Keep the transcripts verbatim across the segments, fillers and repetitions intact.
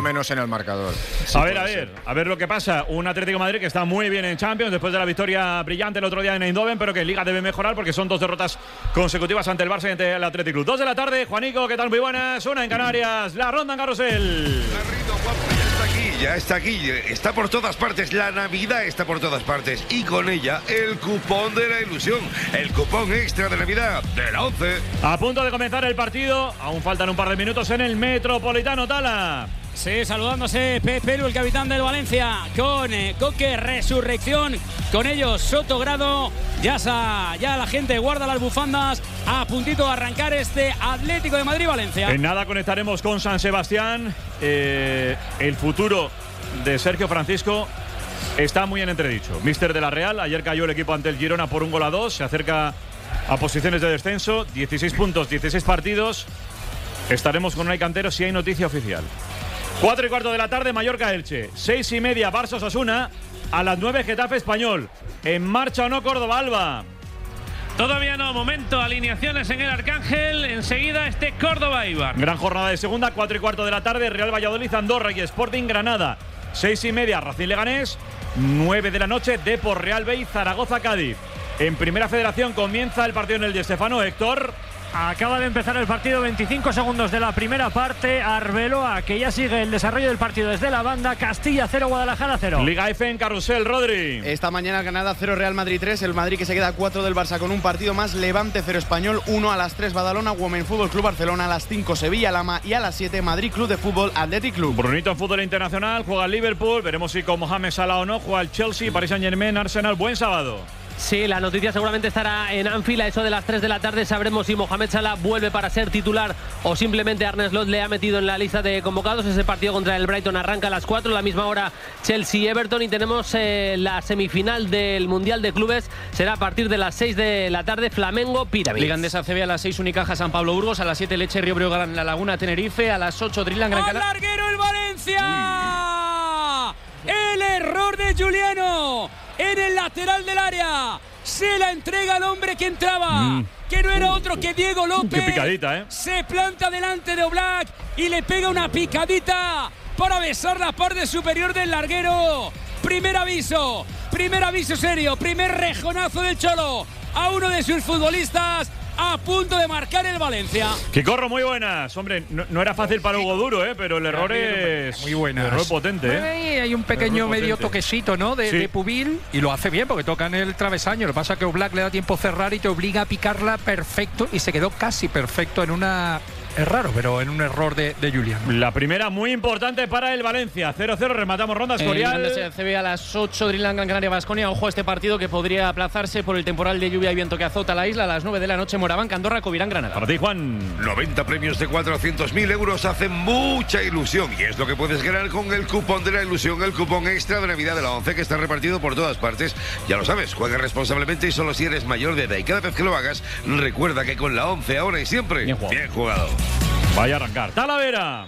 menos en el marcador. Sí, a ver, a ver, ser. a ver lo que pasa. Un Atlético de Madrid que está muy bien en Champions después de la victoria brillante el otro día en Eindhoven, pero que en Liga debe mejorar porque son dos derrotas consecutivas ante el Barça y ante el Athletic Club. Dos de la tarde, Juanico, ¿qué tal? Muy buenas. Una en Canarias, la ronda en Carrusel. Ya está aquí, está por todas partes, la Navidad está por todas partes y con ella el cupón de la ilusión, el cupón extra de Navidad de la once. A punto de comenzar el partido, aún faltan un par de minutos en el Metropolitano, Tala. Sí, saludándose Pepe Lu, el capitán del Valencia, con eh, Coque, Resurrección, con ellos Sotogrado, ya, sa, ya la gente guarda las bufandas, a puntito de arrancar este Atlético de Madrid-Valencia. En nada conectaremos con San Sebastián, eh, el futuro de Sergio Francisco está muy en entredicho. Míster de la Real, ayer cayó el equipo ante el Girona por un gol a dos, se acerca a posiciones de descenso, dieciséis puntos, dieciséis partidos, estaremos con Unai Cantero si hay noticia oficial. Cuatro y cuarto de la tarde, Mallorca-Elche. Seis y media, Barça-Osasuna. A las nueve, Getafe-Español. ¿En marcha o no Córdoba-Alba? Todavía no, momento, alineaciones en el Arcángel. Enseguida este Córdoba-Eibar. Gran jornada de segunda, cuatro y cuarto de la tarde, Real Valladolid-Andorra y Sporting-Granada. Seis y media, Racing-Leganés. Nueve de la noche, Depor Real Betis, Zaragoza-Cádiz. En Primera Federación comienza el partido en el Di Stéfano, Héctor. Acaba de empezar el partido, veinticinco segundos de la primera parte. Arbeloa, que ya sigue el desarrollo del partido desde la banda. Castilla cero, Guadalajara cero. Liga F en Carrusel, Rodri. Esta mañana Granada cero, Real Madrid tres. El Madrid que se queda a cuatro del Barça con un partido más. Levante cero, Español uno. A las tres, Badalona, Women Fútbol Club Barcelona. A las cinco, Sevilla Lama. Y a las siete, Madrid Club de Fútbol Athletic Club. Brunito en fútbol internacional, juega el Liverpool. Veremos si con Mohamed Salah o no. Juega el Chelsea, Paris Saint-Germain, Arsenal. Buen sábado. Sí, la noticia seguramente estará en Anfield a eso de las tres de la tarde. Sabremos si Mohamed Salah vuelve para ser titular o simplemente Arne Slot le ha metido en la lista de convocados. Ese partido contra el Brighton arranca a las cuatro, a la misma hora Chelsea-Everton, y tenemos eh, la semifinal del Mundial de Clubes. Será a partir de las seis de la tarde, Flamengo-Pyramids. Liga Endesa C B a las seis, Unicaja San Pablo Burgos, a las siete Leche Río Breogán La Laguna Tenerife, a las ocho Dreamland Gran Canaria. ¡Al larguero el Valencia! Uy. El error de Juliano en el lateral del área. Se la entrega al hombre que entraba, mm. que no era otro que Diego López. Qué picadita, ¿eh? Se planta delante de Oblak y le pega una picadita para besar la parte superior del larguero. Primer aviso, primer aviso serio, primer rejonazo del Cholo a uno de sus futbolistas. A punto de marcar el Valencia. Quicorro, muy buenas. Hombre, no, no era fácil para Hugo Duro, ¿eh? Pero el error es muy buenas. Error potente, ¿eh? Hay un pequeño medio toquecito, ¿no? De, sí. de Pubil, y lo hace bien porque toca en el travesaño. Lo que pasa es que Oblak le da tiempo a cerrar y te obliga a picarla perfecto, y se quedó casi perfecto en una... Es raro, pero en un error de, de Julián. La primera muy importante para el Valencia. cero cero, rematamos ronda, Escorial. El C B a las ocho, Dreamland Gran Canaria Baskonia. Ojo a este partido que podría aplazarse por el temporal de lluvia y viento que azota la isla. A las nueve de la noche, Moraván, Andorra, Covirán, Granada. Para ti, Juan. noventa premios de cuatrocientos mil euros hacen mucha ilusión, y es lo que puedes ganar con el cupón de la ilusión, el cupón extra de Navidad de la once, que está repartido por todas partes. Ya lo sabes, juega responsablemente y solo si eres mayor de edad. Y cada vez que lo hagas, recuerda que con la once, ahora y siempre, bien jugado. Bien jugado. Vaya a arrancar. Talavera.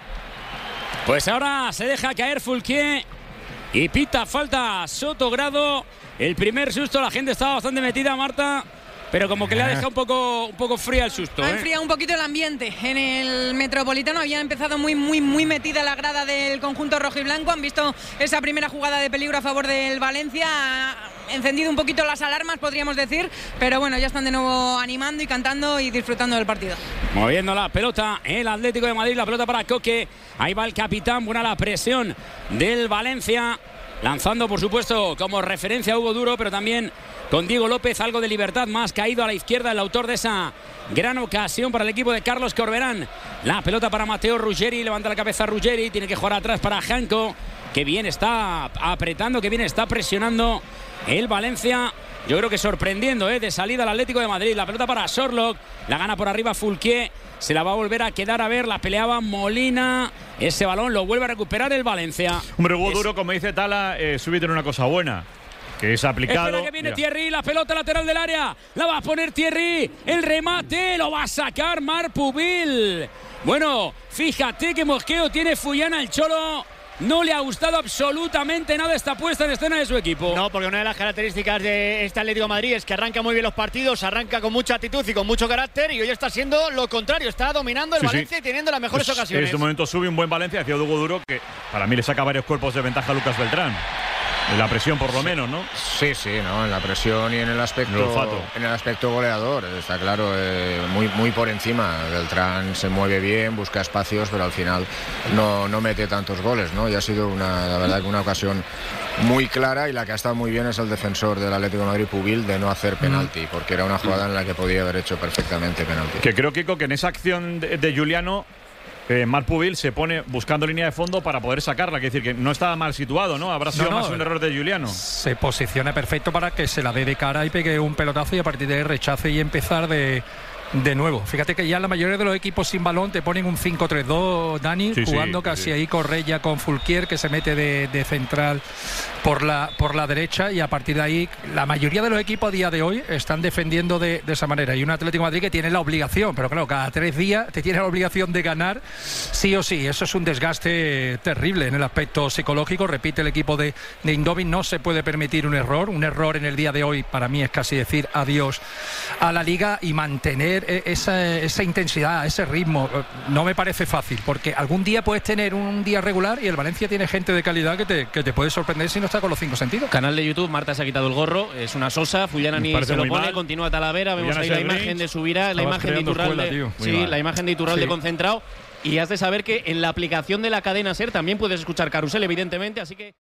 Pues ahora se deja caer Fulquier y pita falta Sotogrado. El primer susto, la gente estaba bastante metida, Marta, pero como que le ha dejado un poco, un poco fría el susto. Ha ¿eh? enfriado un poquito el ambiente en el Metropolitano. Había empezado muy, muy, muy metida la grada del conjunto rojo y blanco. Han visto esa primera jugada de peligro a favor del Valencia. Ha encendido un poquito las alarmas, podríamos decir, pero bueno, ya están de nuevo animando y cantando y disfrutando del partido. Moviendo la pelota el Atlético de Madrid, la pelota para Coque. Ahí va el capitán, buena la presión del Valencia. Lanzando, por supuesto, como referencia a Hugo Duro, pero también con Diego López, algo de libertad más caído a la izquierda, el autor de esa gran ocasión para el equipo de Carlos Corberán. La pelota para Matteo Ruggeri, levanta la cabeza Ruggeri, tiene que jugar atrás para Janko, que bien está apretando, que bien está presionando el Valencia. Yo creo que sorprendiendo, ¿eh? De salida al Atlético de Madrid. La pelota para Sorlock, la gana por arriba Fulquier, se la va a volver a quedar a ver, la peleaba Molina, ese balón lo vuelve a recuperar el Valencia. Hombre, Hugo es... Duro, como dice Tala, eh, súbite en una cosa buena, que es aplicado. Espera que viene Mira. Thierry, la pelota lateral del área, la va a poner Thierry, el remate lo va a sacar Marc Pubil. Bueno, fíjate que mosqueo tiene Fullana el Cholo, no le ha gustado absolutamente nada esta puesta en escena de su equipo. No, porque una de las características de este Atlético de Madrid es que arranca muy bien los partidos, arranca con mucha actitud y con mucho carácter, y hoy está siendo lo contrario, está dominando el Sí, Valencia sí. y teniendo las mejores Pues, ocasiones. En este momento sube un buen Valencia, decía Hugo Duro, que para mí le saca varios cuerpos de ventaja a Lucas Beltrán. En la presión, por lo menos, ¿no? Sí, sí, ¿no? En la presión y en el aspecto, El olfato. en el aspecto goleador, está claro, eh, muy, muy por encima. Beltrán se mueve bien, busca espacios, pero al final no, no mete tantos goles, ¿no? Y ha sido una, la verdad, que una ocasión muy clara, y la que ha estado muy bien es el defensor del Atlético de Madrid, Pubil, de no hacer penalti, porque era una jugada en la que podía haber hecho perfectamente penalti. Que creo, Kiko, que en esa acción de, de Giuliano, eh, Marc Pubil se pone buscando línea de fondo para poder sacarla. Quiere decir que no estaba mal situado, ¿no? Habrá sido No, no, más un error de Giuliano. Se posiciona perfecto para que se la dé de cara y pegue un pelotazo, y a partir de ahí rechace y empezar de, de nuevo. Fíjate que ya la mayoría de los equipos sin balón te ponen un cinco tres dos, Dani, Sí, sí, jugando casi sí. ahí Correia con Fulquier, que se mete de, de central por la, por la derecha, y a partir de ahí la mayoría de los equipos a día de hoy están defendiendo de, de esa manera. Y un Atlético de Madrid que tiene la obligación, pero claro, cada tres días te tiene la obligación de ganar sí o sí. Eso es un desgaste terrible en el aspecto psicológico. Repite el equipo de, de Indovi, no se puede permitir un error. Un error en el día de hoy para mí es casi decir adiós a la Liga, y mantener esa, esa intensidad, ese ritmo, no me parece fácil, porque algún día puedes tener un día regular y el Valencia tiene gente de calidad que te, que te puede sorprender si no está con los cinco sentidos. Canal de YouTube, Marta se ha quitado el gorro, es una sosa, Fullanani se lo pone, mal. continúa Talavera, vemos Fullana ahí la Serrich. imagen de Subirá, la Estabas imagen de creando Iturralde, escuela, tío. sí, Muy mal. la imagen de Iturralde Sí. concentrado, y has de saber que en la aplicación de la cadena SER también puedes escuchar Carrusel, evidentemente, así que